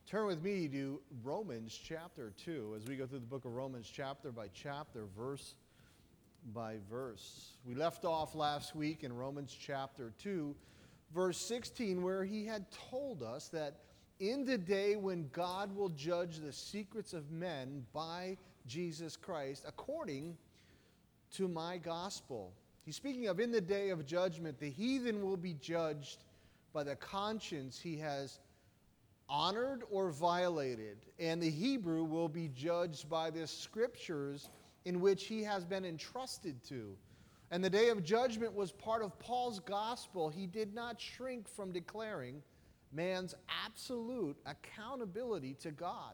Turn with me to Romans chapter 2 as we go through the book of Romans chapter by chapter, verse by verse. We left off last week in Romans chapter 2, verse 16, where he had told us that in the day when God will judge the secrets of men by Jesus Christ, according to my gospel. He's speaking of in the day of judgment, the heathen will be judged by the conscience he has honored or violated, and the Hebrew will be judged by the scriptures in which he has been entrusted to. And the day of judgment was part of Paul's gospel. He did not shrink from declaring man's absolute accountability to God.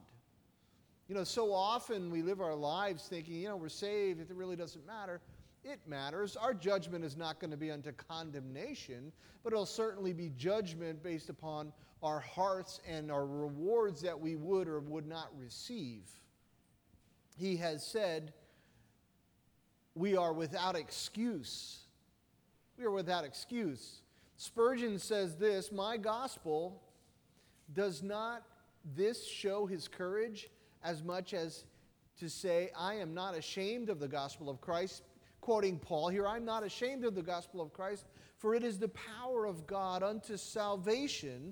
So often we live our lives thinking, we're saved, it really doesn't matter. It matters. Our judgment is not going to be unto condemnation, but it'll certainly be judgment based upon our hearts and our rewards that we would or would not receive. He has said, we are without excuse. We are without excuse. Spurgeon says this, my gospel does not this show his courage as much as to say, I am not ashamed of the gospel of Christ. Quoting Paul here, I'm not ashamed of the gospel of Christ, for it is the power of God unto salvation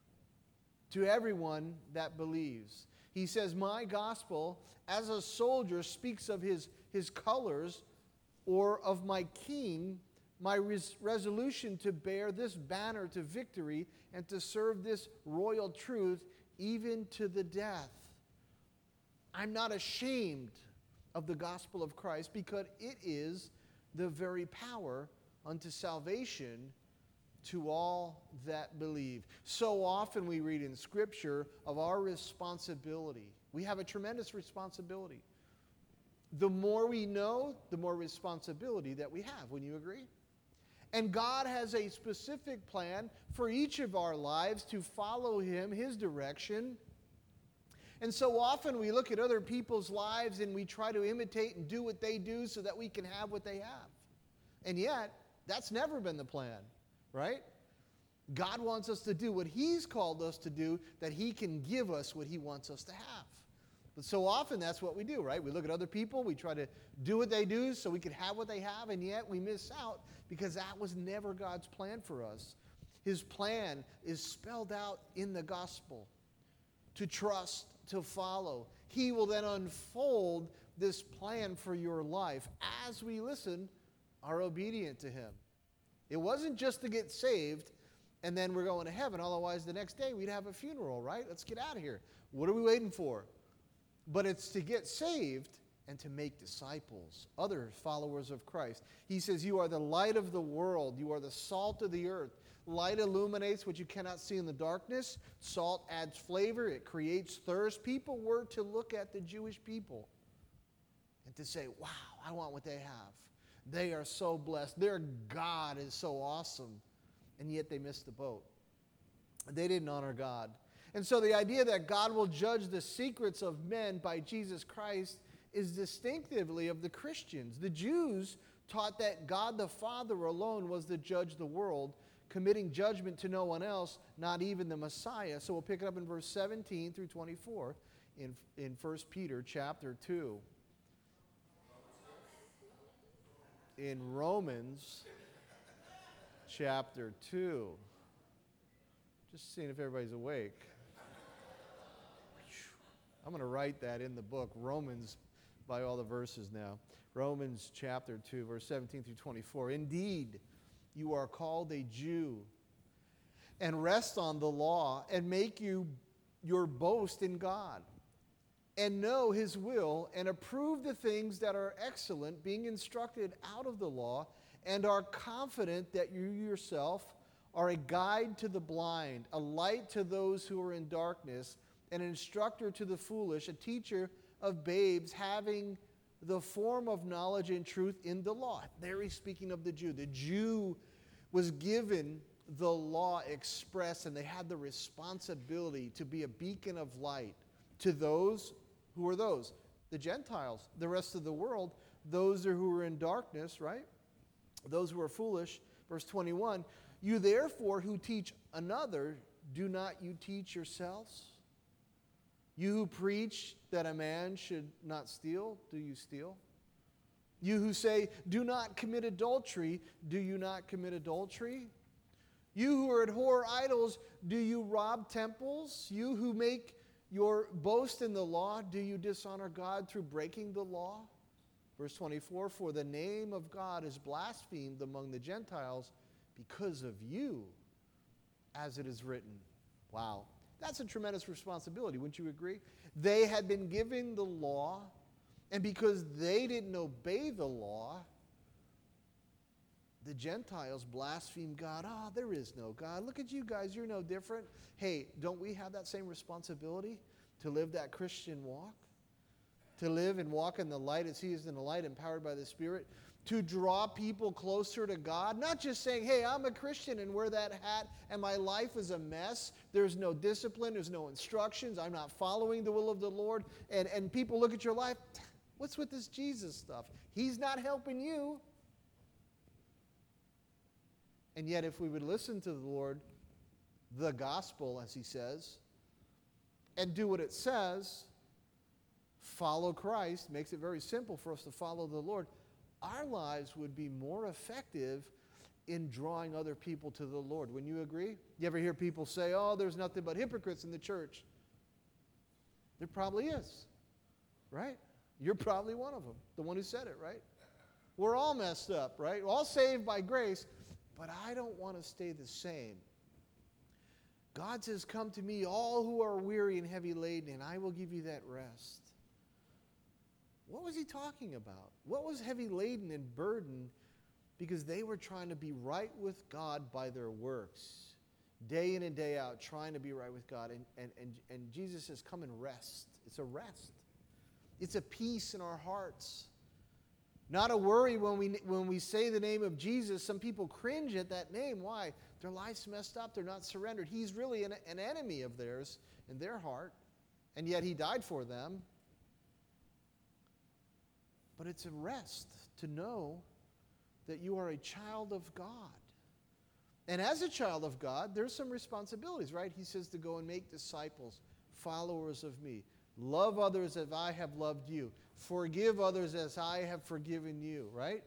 to everyone that believes. He says, my gospel, as a soldier, speaks of his colors, or of my king, my resolution to bear this banner to victory and to serve this royal truth even to the death. I'm not ashamed of the gospel of Christ because it is the very power unto salvation to all that believe. So often we read in Scripture of our responsibility. We have a tremendous responsibility. The more we know, the more responsibility that we have. Wouldn't you agree? And God has a specific plan for each of our lives to follow Him, His direction. And so often we look at other people's lives and we try to imitate and do what they do so that we can have what they have. And yet, that's never been the plan, right? God wants us to do what He's called us to do, that He can give us what He wants us to have. But so often that's what we do, right? We look at other people, we try to do what they do so we can have what they have, and yet we miss out because that was never God's plan for us. His plan is spelled out in the gospel. To trust, to follow. He will then unfold this plan for your life as we listen, are obedient to Him. It wasn't just to get saved and then we're going to heaven. Otherwise, the next day we'd have a funeral, right? Let's get out of here. What are we waiting for? But it's to get saved and to make disciples, other followers of Christ. He says, you are the light of the world. You are the salt of the earth. Light illuminates what you cannot see in the darkness. Salt adds flavor. It creates thirst. People were to look at the Jewish people and to say, wow, I want what they have. They are so blessed. Their God is so awesome. And yet they missed the boat. They didn't honor God. And so the idea that God will judge the secrets of men by Jesus Christ is distinctively of the Christians. The Jews taught that God the Father alone was the judge of the world, committing judgment to no one else, not even the Messiah. So we'll pick it up in verse 17 through 24 in 1 Peter chapter 2. In Romans chapter 2. Just seeing if everybody's awake. I'm going to write that in the book, Romans, by all the verses now. Romans chapter 2, verse 17 through 24. Indeed, you are called a Jew, and rest on the law, and make you your boast in God, and know His will, and approve the things that are excellent, being instructed out of the law, and are confident that you yourself are a guide to the blind, a light to those who are in darkness, an instructor to the foolish, a teacher of babes, having the form of knowledge and truth in the law. There he's speaking of the Jew. The Jew was given the law express, and they had the responsibility to be a beacon of light to those who are those. The Gentiles, the rest of the world, those who are in darkness, right? Those who are foolish. Verse 21, you therefore who teach another, do not you teach yourselves? You who preach that a man should not steal, do you steal? You who say, do not commit adultery, do you not commit adultery? You who abhor idols, do you rob temples? You who make your boast in the law, do you dishonor God through breaking the law? Verse 24, for the name of God is blasphemed among the Gentiles because of you, as it is written. Wow. That's a tremendous responsibility, wouldn't you agree? They had been given the law, and because they didn't obey the law, the Gentiles blasphemed God. Oh, there is no God. Look at you guys, you're no different. Hey, don't we have that same responsibility to live that Christian walk? To live and walk in the light as He is in the light, empowered by the Spirit? To draw people closer to God? Not just saying, hey, I'm a Christian and wear that hat and my life is a mess. There's no discipline, there's no instructions, I'm not following the will of the Lord. And people look at your life, what's with this Jesus stuff? He's not helping you. And yet if we would listen to the Lord, the gospel, as He says, and do what it says, follow Christ, makes it very simple for us to follow the Lord, our lives would be more effective in drawing other people to the Lord. Wouldn't you agree? You ever hear people say, oh, there's nothing but hypocrites in the church? There probably is, right? You're probably one of them, the one who said it, right? We're all messed up, right? We're all saved by grace, but I don't want to stay the same. God says, come to me, all who are weary and heavy laden, and I will give you that rest. What was He talking about? What was heavy laden and burdened? Because they were trying to be right with God by their works. Day in and day out, trying to be right with God. And Jesus says, come and rest. It's a rest. It's a peace in our hearts. Not a worry when we say the name of Jesus. Some people cringe at that name. Why? Their life's messed up. They're not surrendered. He's really an enemy of theirs in their heart. And yet He died for them. But it's a rest to know that you are a child of God. And as a child of God, there's some responsibilities, right? He says to go and make disciples, followers of me. Love others as I have loved you. Forgive others as I have forgiven you, right?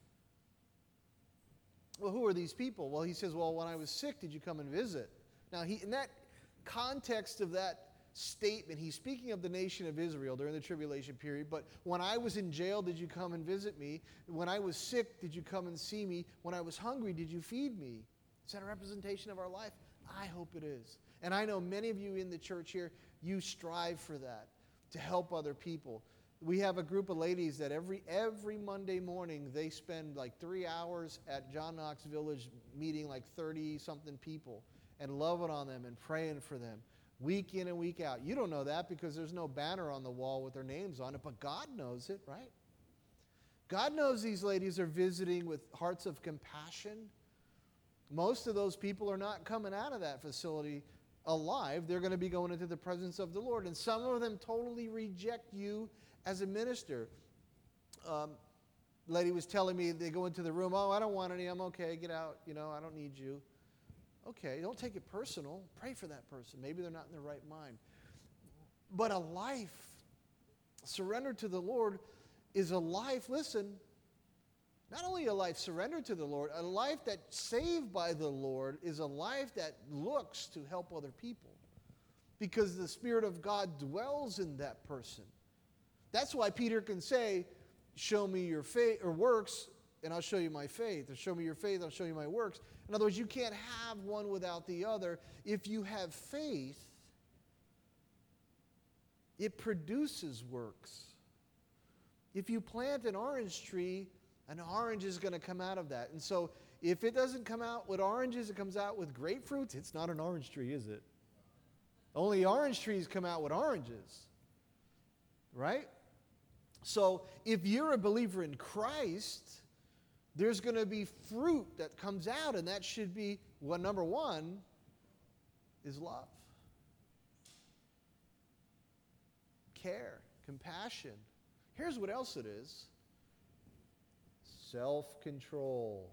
Well, who are these people? Well, He says, well, when I was sick, did you come and visit? Now, in that context of that statement, He's speaking of the nation of Israel during the tribulation period. But when I was in jail, did you come and visit me? When I was sick, did you come and see me? When I was hungry, did you feed me? Is that a representation of our life? I hope it is. And I know many of you in the church here, you strive for that, to help other people. We have a group of ladies that every Monday morning, they spend like 3 hours at John Knox Village meeting like 30-something people and loving on them and praying for them. Week in and week out. You don't know that because there's no banner on the wall with their names on it, but God knows it, right? God knows these ladies are visiting with hearts of compassion. Most of those people are not coming out of that facility alive. They're going to be going into the presence of the Lord. And some of them totally reject you as a minister. Lady was telling me, they go into the room, oh, I don't want any, I'm okay, get out, I don't need you. Okay, don't take it personal. Pray for that person. Maybe they're not in their right mind. But a life surrendered to the Lord is a life, listen, not only a life surrendered to the Lord, a life that's saved by the Lord is a life that looks to help other people. Because the Spirit of God dwells in that person. That's why Peter can say, show me your faith or works, and I'll show you my faith. Or show me your faith, I'll show you my works. In other words, you can't have one without the other. If you have faith, it produces works. If you plant an orange tree, an orange is going to come out of that. And so if it doesn't come out with oranges, it comes out with grapefruits, it's not an orange tree, is it? Only orange trees come out with oranges. Right? So if you're a believer in Christ, there's going to be fruit that comes out, and that should be, well, number one is love. Care, compassion. Here's what else it is. Self-control.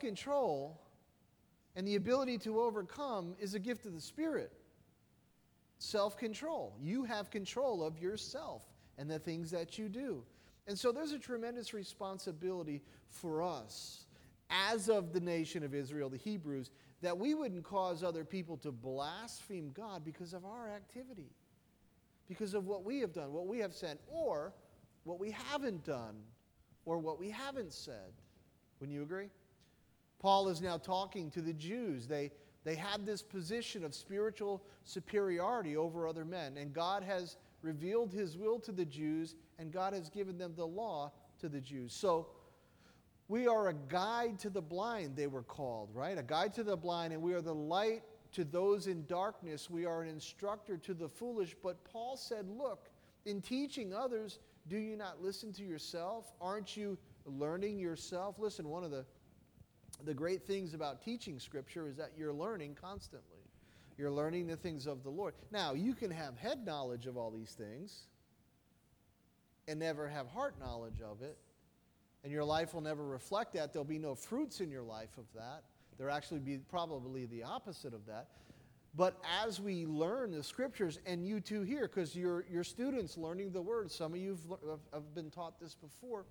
Self-control and the ability to overcome is a gift of the Spirit. self-control. You have control of yourself and the things that you do. And so there's a tremendous responsibility for us, as of the nation of Israel, the Hebrews, that we wouldn't cause other people to blaspheme God because of our activity, because of what we have done, what we have said, or what we haven't done, or what we haven't said. Wouldn't you agree? Paul is now talking to the Jews. They had this position of spiritual superiority over other men, and God has revealed his will to the Jews, and God has given them the law to the Jews. So we are a guide to the blind, they were called, right? A guide to the blind, and we are the light to those in darkness. We are an instructor to the foolish. But Paul said, look, in teaching others, do you not listen to yourself? Aren't you learning yourself? Listen, one of the great things about teaching Scripture is that you're learning constantly. You're learning the things of the Lord. Now, you can have head knowledge of all these things and never have heart knowledge of it, and your life will never reflect that. There'll be no fruits in your life of that. There'll actually be probably the opposite of that. But as we learn the Scriptures, and you too here, because you're students learning the Word, some of you have been taught this before,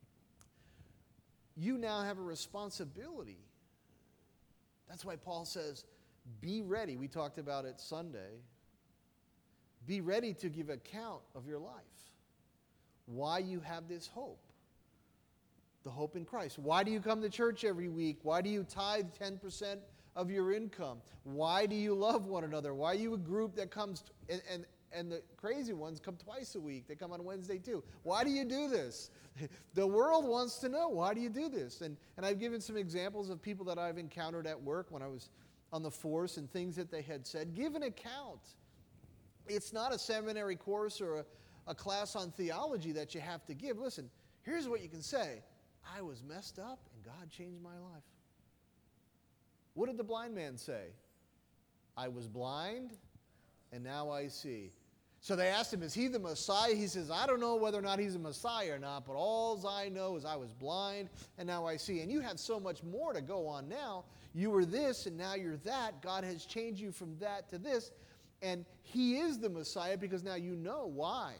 you now have a responsibility. That's why Paul says, be ready. We talked about it Sunday. Be ready to give account of your life. Why you have this hope. The hope in Christ. Why do you come to church every week? Why do you tithe 10% of your income? Why do you love one another? Why are you a group that comes, and the crazy ones come twice a week. They come on Wednesday too. Why do you do this? The world wants to know, why do you do this? And I've given some examples of people that I've encountered at work when I was on the force and things that they had said. Give an account. It's not a seminary course or a class on theology that you have to give. Listen, here's what you can say. I was messed up and God changed my life. What did the blind man say? I was blind and now I see. So they asked him, is he the Messiah? He says, I don't know whether or not he's a Messiah or not, but all I know is I was blind and now I see. And you have so much more to go on now. You were this and now you're that. God has changed you from that to this. And he is the Messiah because now you know why.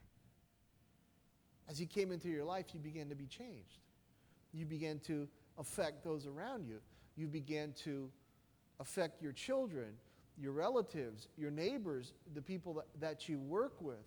As he came into your life, you began to be changed. You began to affect those around you. You began to affect your children, your relatives, your neighbors, the people that you work with.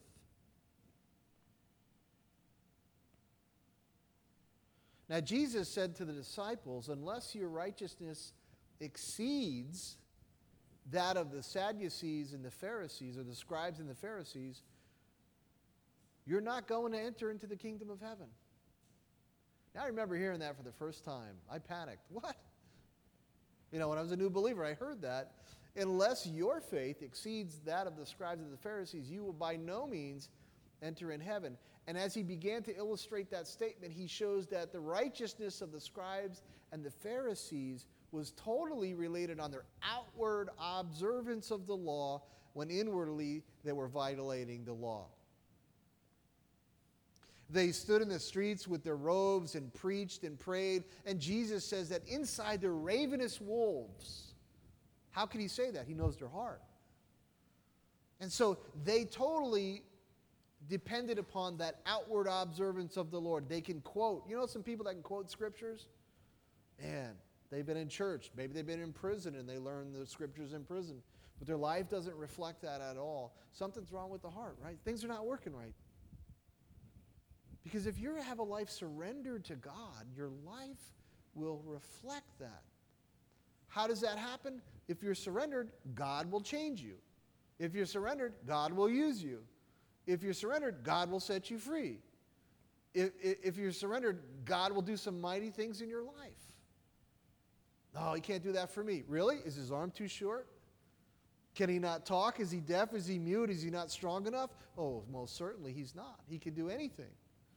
Now, Jesus said to the disciples, unless your righteousness exceeds that of the Sadducees and the Pharisees, or the scribes and the Pharisees, you're not going to enter into the kingdom of heaven. Now, I remember hearing that for the first time. I panicked. What? When I was a new believer, I heard that. Unless your faith exceeds that of the scribes and the Pharisees, you will by no means enter in heaven. And as he began to illustrate that statement, he shows that the righteousness of the scribes and the Pharisees was totally related on their outward observance of the law, when inwardly they were violating the law. They stood in the streets with their robes and preached and prayed. And Jesus says that inside they're ravenous wolves. How can he say that? He knows their heart. And so they totally depended upon that outward observance of the Lord. They can quote. You know some people that can quote scriptures? Man, they've been in church. Maybe they've been in prison and they learn the scriptures in prison. But their life doesn't reflect that at all. Something's wrong with the heart, right? Things are not working right. Because if you have a life surrendered to God, your life will reflect that. How does that happen? If you're surrendered, God will change you. If you're surrendered, God will use you. If you're surrendered, God will set you free. If you're surrendered, God will do some mighty things in your life. No, he can't do that for me. Really? Is his arm too short? Can he not talk? Is he deaf? Is he mute? Is he not strong enough? Oh, most certainly he's not. He can do anything.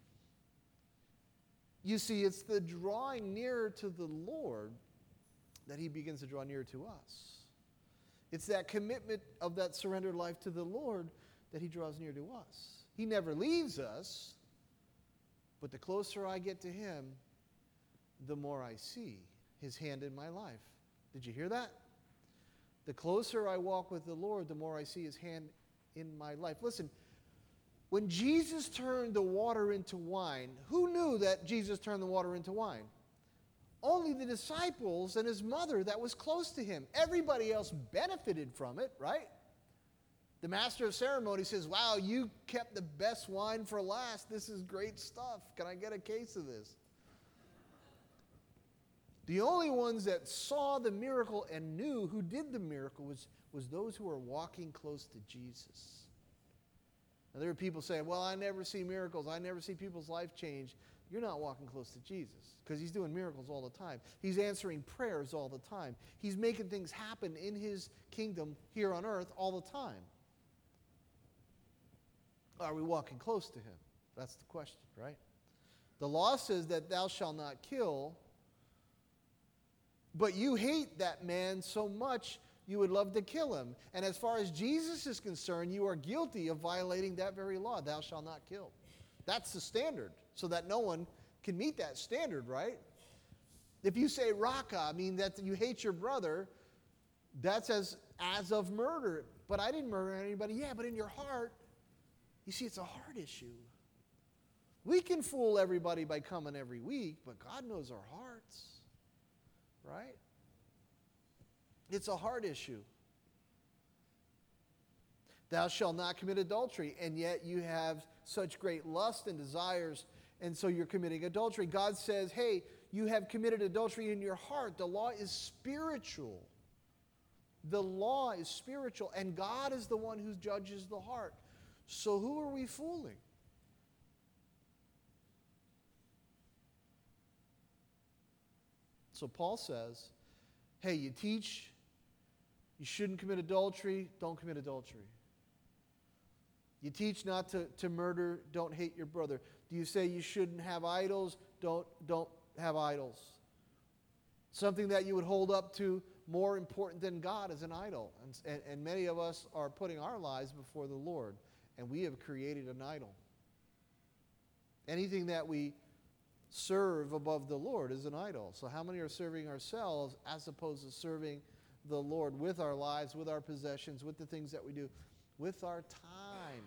You see, it's the drawing nearer to the Lord that he begins to draw nearer to us. It's that commitment of that surrendered life to the Lord that he draws near to us. He never leaves us, but the closer I get to him, the more I see his hand in my life. Did you hear that? The closer I walk with the Lord, the more I see His hand in my life. Listen, when Jesus turned the water into wine, who knew that Jesus turned the water into wine? Only the disciples and His mother that was close to Him. Everybody else benefited from it, right? The master of ceremony says, wow, you kept the best wine for last. This is great stuff. Can I get a case of this? The only ones that saw the miracle and knew who did the miracle was those who were walking close to Jesus. Now, there are people saying, well, I never see miracles. I never see people's life change. You're not walking close to Jesus because He's doing miracles all the time. He's answering prayers all the time. He's making things happen in His kingdom here on earth all the time. Are we walking close to Him? That's the question, right? The law says that thou shalt not kill, but you hate that man so much you would love to kill him. And as far as Jesus is concerned, you are guilty of violating that very law, thou shalt not kill. That's the standard, so that no one can meet that standard, right? If you say raka, I mean that you hate your brother, that's as of murder. But I didn't murder anybody. Yeah, but in your heart, you see, it's a heart issue. We can fool everybody by coming every week, but God knows our hearts, right? It's a heart issue. Thou shalt not commit adultery, and yet you have such great lust and desires, and so you're committing adultery. God says, hey, you have committed adultery in your heart. The law is spiritual. The law is spiritual, and God is the one who judges the heart. So who are we fooling? So Paul says, hey, you teach you shouldn't commit adultery, don't commit adultery. You teach not to murder, don't hate your brother. Do you say you shouldn't have idols? Don't have idols. Something that you would hold up to more important than God is an idol. And many of us are putting our lives before the Lord, and we have created an idol. Anything that we serve above the Lord is an idol. So how many are serving ourselves as opposed to serving the Lord with our lives, with our possessions, with the things that we do, with our time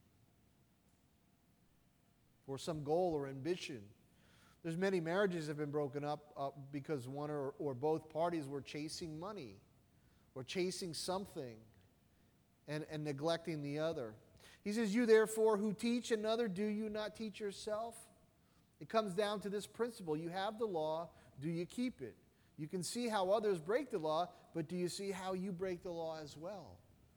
for some goal or ambition? There's many marriages that have been broken up because one or both parties were chasing money or chasing something and neglecting the other. He says, you therefore who teach another, do you not teach yourself? It comes down to this principle. You have the law, do you keep it? You can see how others break the law, but do you see how you break the law as well?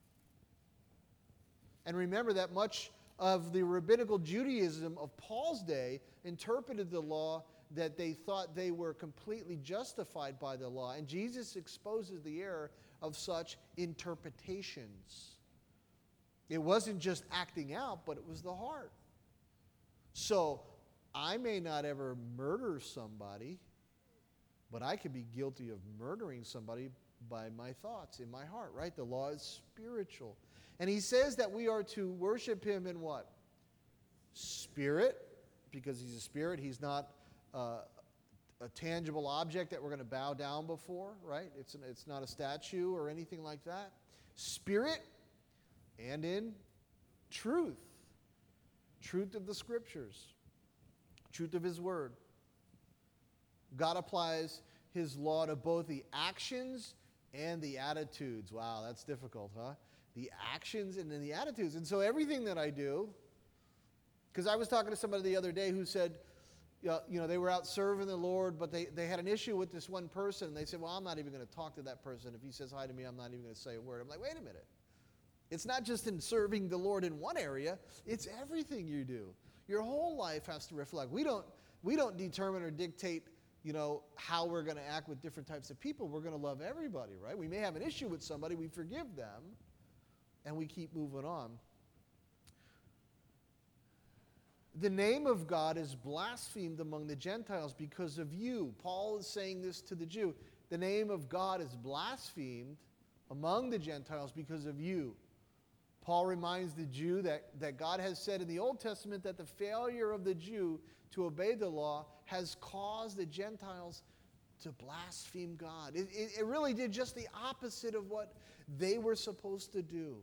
And remember that much of the rabbinical Judaism of Paul's day interpreted the law that they thought they were completely justified by the law. And Jesus exposes the error of such interpretations. It wasn't just acting out, but it was the heart. So I may not ever murder somebody, but I could be guilty of murdering somebody by my thoughts in my heart, right? The law is spiritual. And he says that we are to worship Him in what? Spirit, because He's a spirit. He's not a tangible object that we're going to bow down before, right? It's not a statue or anything like that. Spirit and in truth. Truth of the Scriptures. Truth of His Word. God applies His law to both the actions and the attitudes. Wow, that's difficult, huh? The actions and then the attitudes. And so everything that I do, because I was talking to somebody the other day who said, they were out serving the Lord, but they had an issue with this one person, and they said, well, I'm not even going to talk to that person. If he says hi to me, I'm not even going to say a word. I'm like, wait a minute. It's not just in serving the Lord in one area. It's everything you do. Your whole life has to reflect. We don't determine or dictate how we're going to act with different types of people. We're going to love everybody, right? We may have an issue with somebody, we forgive them, and we keep moving on. The name of God is blasphemed among the Gentiles because of you. Paul is saying this to the Jew. The name of God is blasphemed among the Gentiles because of you. Paul reminds the Jew that God has said in the Old Testament that the failure of the Jew to obey the law has caused the Gentiles to blaspheme God. It really did just the opposite of what they were supposed to do.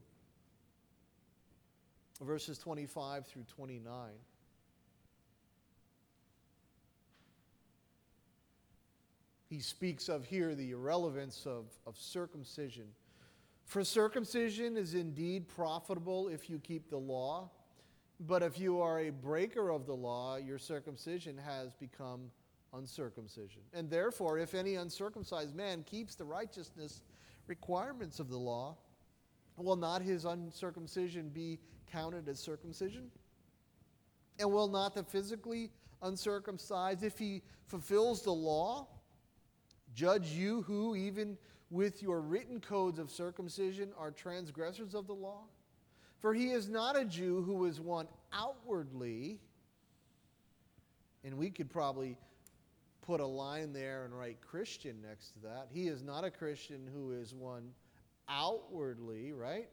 Verses 25 through 29. He speaks of here the irrelevance of circumcision. For circumcision is indeed profitable if you keep the law, but if you are a breaker of the law, your circumcision has become uncircumcision. And therefore, if any uncircumcised man keeps the righteousness requirements of the law, will not his uncircumcision be counted as circumcision? And will not the physically uncircumcised, if he fulfills the law, judge you who, even with your written codes of circumcision, are transgressors of the law? For he is not a Jew who is one outwardly, and we could probably put a line there and write Christian next to that. He is not a Christian who is one outwardly, right?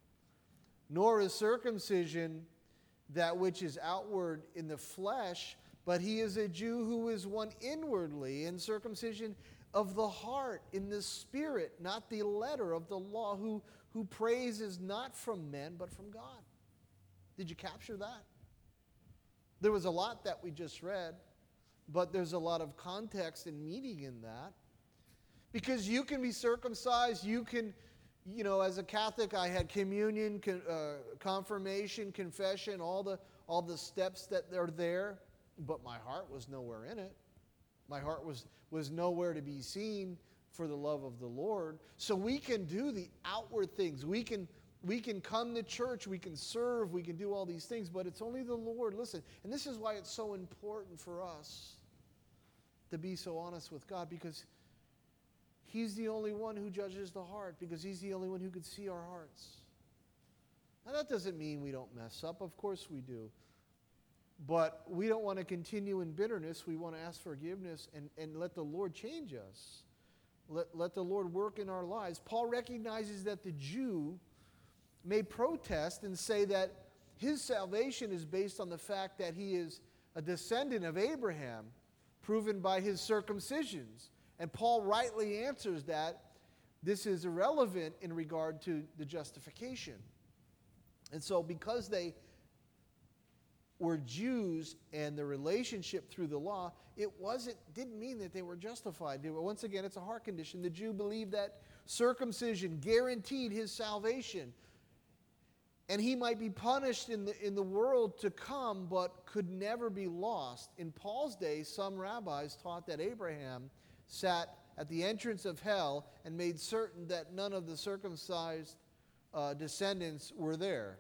Nor is circumcision that which is outward in the flesh, but he is a Jew who is one inwardly, and circumcision of the heart in the spirit, not the letter of the law, who praises not from men, but from God. Did you capture that? There was a lot that we just read, but there's a lot of context and meaning in that. Because you can be circumcised, you can, as a Catholic, I had communion, confirmation, confession, all the steps that are there, but my heart was nowhere in it. My heart was nowhere to be seen for the love of the Lord. So we can do the outward things. We can come to church, we can serve, we can do all these things, but it's only the Lord. Listen, and this is why it's so important for us to be so honest with God, because He's the only one who judges the heart, because He's the only one who could see our hearts. Now that doesn't mean we don't mess up. Of course we do. But we don't want to continue in bitterness. We want to ask forgiveness and let the Lord change us. Let the Lord work in our lives. Paul recognizes that the Jew may protest and say that his salvation is based on the fact that he is a descendant of Abraham, proven by his circumcisions. And Paul rightly answers that this is irrelevant in regard to the justification. And so because they were Jews and the relationship through the law, didn't mean that they were justified. Once again, it's a heart condition. The Jew believed that circumcision guaranteed his salvation, and he might be punished in the world to come, but could never be lost. In Paul's day, some rabbis taught that Abraham sat at the entrance of hell and made certain that none of the circumcised descendants were there.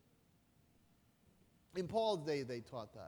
In Paul's day, they taught that.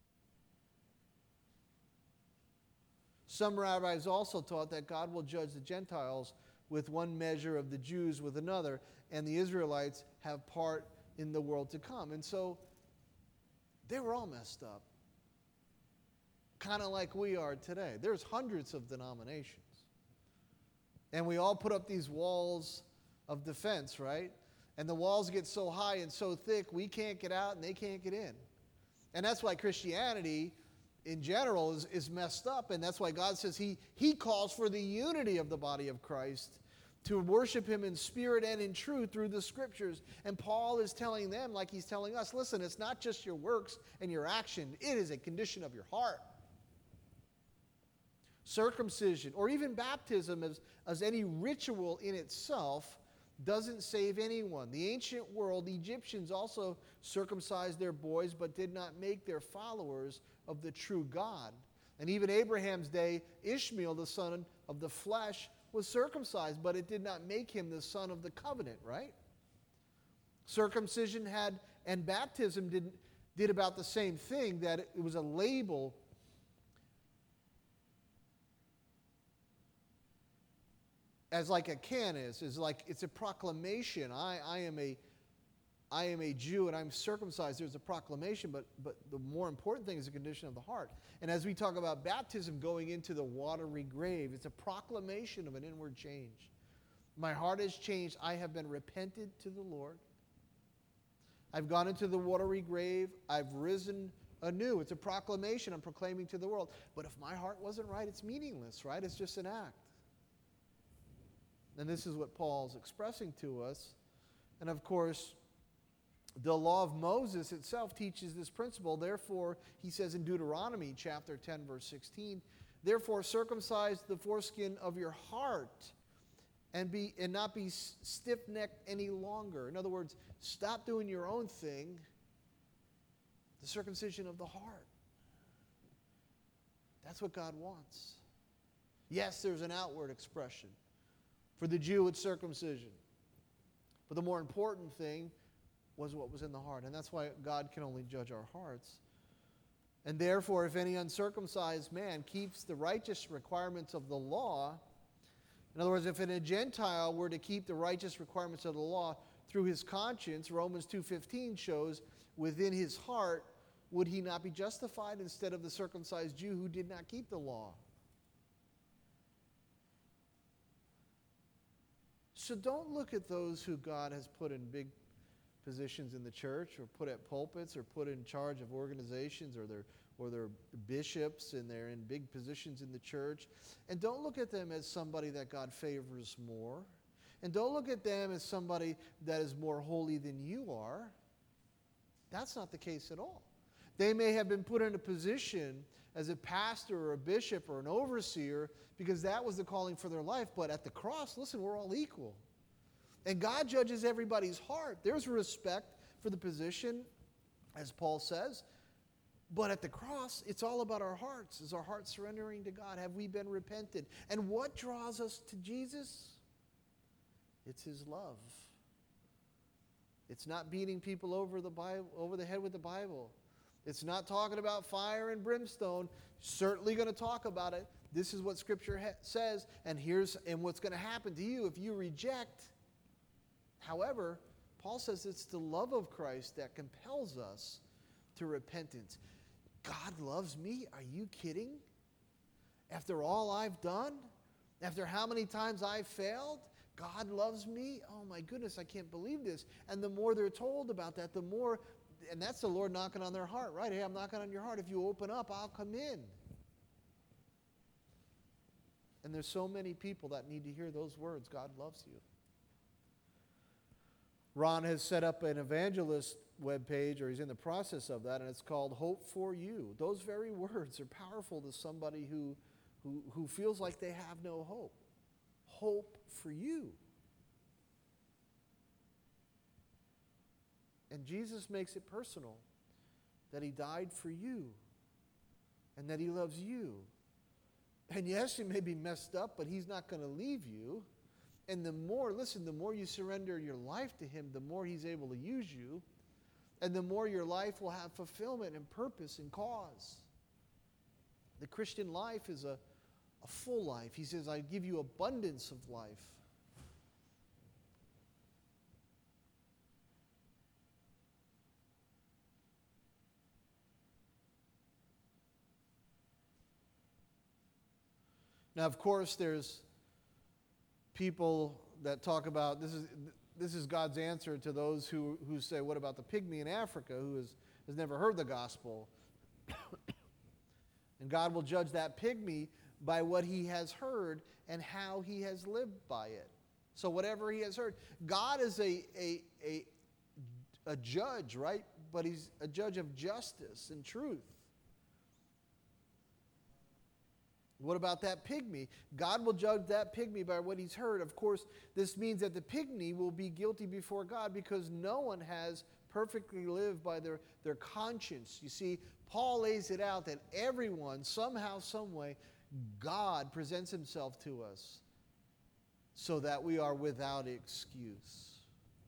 Some rabbis also taught that God will judge the Gentiles with one measure of the Jews with another, and the Israelites have part in the world to come. And so they were all messed up, kind of like we are today. There's hundreds of denominations, and we all put up these walls of defense, right? And the walls get so high and so thick, we can't get out and they can't get in. And that's why Christianity in general is messed up. And that's why God says He calls for the unity of the body of Christ, to worship Him in spirit and in truth through the Scriptures. And Paul is telling them, like he's telling us, listen, it's not just your works and your action. It is a condition of your heart. Circumcision, or even baptism as any ritual in itself, doesn't save anyone. The ancient world, the Egyptians also circumcised their boys, but did not make their followers of the true God. And even Abraham's day, Ishmael, the son of the flesh, was circumcised, but it did not make him the son of the covenant, right? Circumcision and baptism did about the same thing, that it was a label as like a canis, is like it's a proclamation. I am a Jew and I'm circumcised. There's a proclamation, but the more important thing is the condition of the heart. And as we talk about baptism going into the watery grave, it's a proclamation of an inward change. My heart has changed. I have been repented to the Lord. I've gone into the watery grave. I've risen anew. It's a proclamation I'm proclaiming to the world. But if my heart wasn't right, it's meaningless, right? It's just an act. And this is what Paul's expressing to us. And of course, the law of Moses itself teaches this principle. Therefore, he says in Deuteronomy chapter 10, verse 16, therefore circumcise the foreskin of your heart and not be stiff-necked any longer. In other words, stop doing your own thing. The circumcision of the heart. That's what God wants. Yes, there's an outward expression. For the Jew, it's circumcision. But the more important thing was what was in the heart. And that's why God can only judge our hearts. And therefore, if any uncircumcised man keeps the righteous requirements of the law, in other words, if a Gentile were to keep the righteous requirements of the law through his conscience, Romans 2:15 shows, within his heart, would he not be justified instead of the circumcised Jew who did not keep the law? So don't look at those who God has put in big positions in the church or put at pulpits or put in charge of organizations or they're bishops and they're in big positions in the church. And don't look at them as somebody that God favors more. And don't look at them as somebody that is more holy than you are. That's not the case at all. They may have been put in a position as a pastor or a bishop or an overseer because that was the calling for their life. But at the cross, listen, we're all equal. And God judges everybody's heart. There's respect for the position, as Paul says. But at the cross, it's all about our hearts. Is our heart surrendering to God? Have we been repentant? And what draws us to Jesus? It's His love. It's not beating people over the head with the Bible. It's not talking about fire and brimstone. Certainly going to talk about it. This is what Scripture says, and what's going to happen to you if you reject. However, Paul says it's the love of Christ that compels us to repentance. God loves me? Are you kidding? After all I've done? After how many times I've failed? God loves me? Oh my goodness, I can't believe this. And the more they're told about that, the more, and that's the Lord knocking on their heart, right? Hey, I'm knocking on your heart. If you open up, I'll come in. And there's so many people that need to hear those words. God loves you. Ron has set up an evangelist webpage, or he's in the process of that, and it's called Hope for You. Those very words are powerful to somebody who feels like they have no hope. Hope for you. And Jesus makes it personal, that He died for you, and that He loves you. And yes, you may be messed up, but He's not going to leave you. And the more you surrender your life to Him, the more He's able to use you. And the more your life will have fulfillment and purpose and cause. The Christian life is a full life. He says, I give you abundance of life. Now, of course, there's people that talk about this is God's answer to those who say, what about the pygmy in Africa who has never heard the gospel? And God will judge that pygmy by what he has heard and how he has lived by it. So whatever he has heard. God is a judge, right? But He's a judge of justice and truth. What about that pygmy? God will judge that pygmy by what he's heard. Of course, this means that the pygmy will be guilty before God because no one has perfectly lived by their conscience. You see, Paul lays it out that everyone, somehow, some way, God presents Himself to us so that we are without excuse.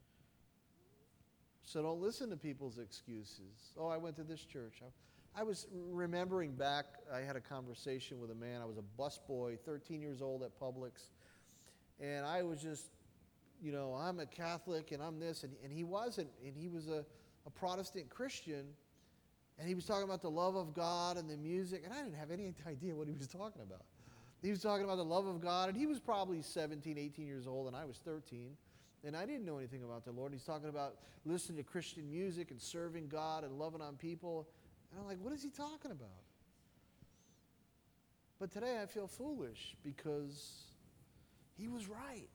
So don't listen to people's excuses. Oh, I went to this church. I was remembering back, I had a conversation with a man. I was a busboy, 13 years old at Publix. And I was just, I'm a Catholic and I'm this. And he wasn't. And he was a Protestant Christian. And he was talking about the love of God and the music. And I didn't have any idea what he was talking about. He was talking about the love of God. And he was probably 17, 18 years old. And I was 13. And I didn't know anything about the Lord. He's talking about listening to Christian music and serving God and loving on people. And I'm like, what is he talking about? But today I feel foolish because he was right.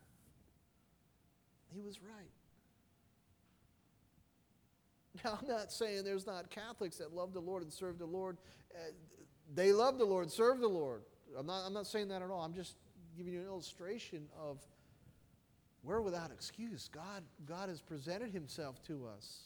He was right. Now, I'm not saying there's not Catholics that love the Lord and serve the Lord. They love the Lord, serve the Lord. I'm not saying that at all. I'm just giving you an illustration of we're without excuse. God has presented himself to us.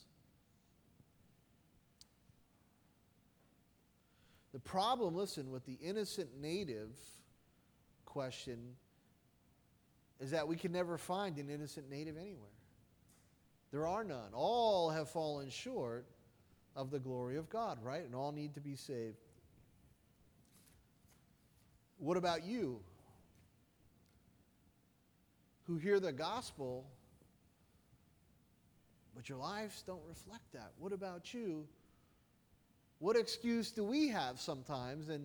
The problem, listen, with the innocent native question is that we can never find an innocent native anywhere. There are none. All have fallen short of the glory of God, right? And all need to be saved. What about you who hear the gospel, but your lives don't reflect that? What about you? What excuse do we have sometimes? And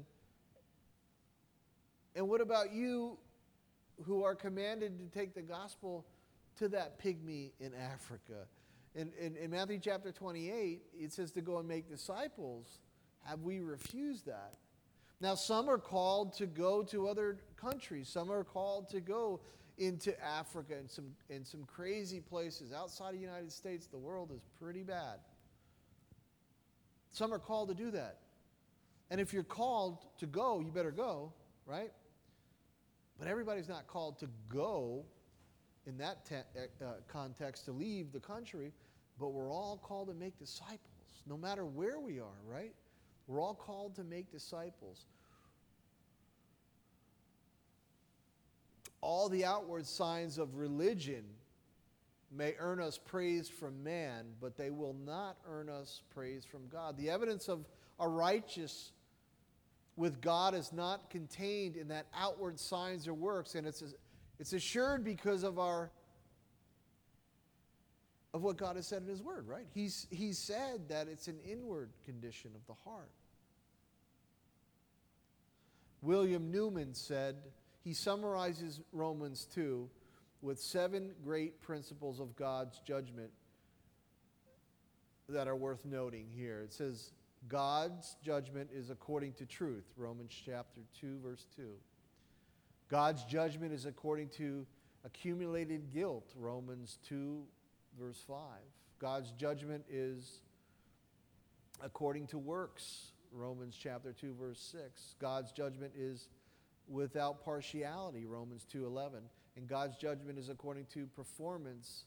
what about you who are commanded to take the gospel to that pygmy in Africa? In Matthew chapter 28, it says to go and make disciples. Have we refused that? Now, some are called to go to other countries. Some are called to go into Africa and some crazy places. Outside of the United States, the world is pretty bad. Some are called to do that. And if you're called to go, you better go, right? But everybody's not called to go in that context to leave the country, but we're all called to make disciples, no matter where we are, right? We're all called to make disciples. All the outward signs of religion may earn us praise from man, but they will not earn us praise from God. The evidence of a righteous with God is not contained in that outward signs or works, and it's assured because of what God has said in His Word, right? He said that it's an inward condition of the heart. William Newman said, he summarizes Romans 2 with 7 great principles of God's judgment that are worth noting here. It says, God's judgment is according to truth, Romans chapter 2, verse 2. God's judgment is according to accumulated guilt, Romans 2, verse 5. God's judgment is according to works, Romans chapter 2, verse 6. God's judgment is without partiality, Romans 2:11. And God's judgment is according to performance,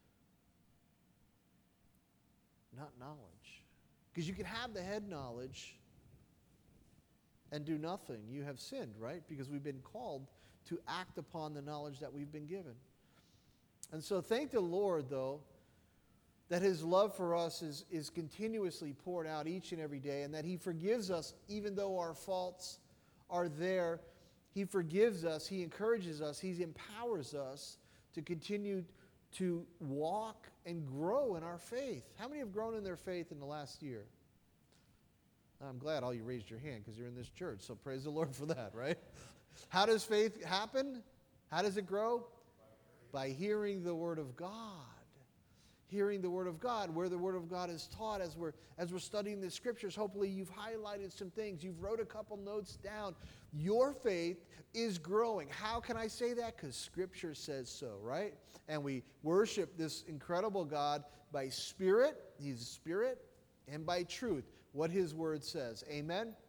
not knowledge. Because you can have the head knowledge and do nothing. You have sinned, right? Because we've been called to act upon the knowledge that we've been given. And so thank the Lord, though, that His love for us is continuously poured out each and every day, and that He forgives us even though our faults are there. He forgives us, He encourages us, He empowers us to continue to walk and grow in our faith. How many have grown in their faith in the last year? I'm glad all you raised your hand because you're in this church, so praise the Lord for that, right? How does faith happen? How does it grow? By hearing the Word of God. Hearing the Word of God, where the Word of God is taught as we're studying the Scriptures. Hopefully you've highlighted some things. You've wrote a couple notes down. Your faith is growing. How can I say that? Because Scripture says so, right? And we worship this incredible God by Spirit, He's Spirit, and by truth, what His Word says. Amen?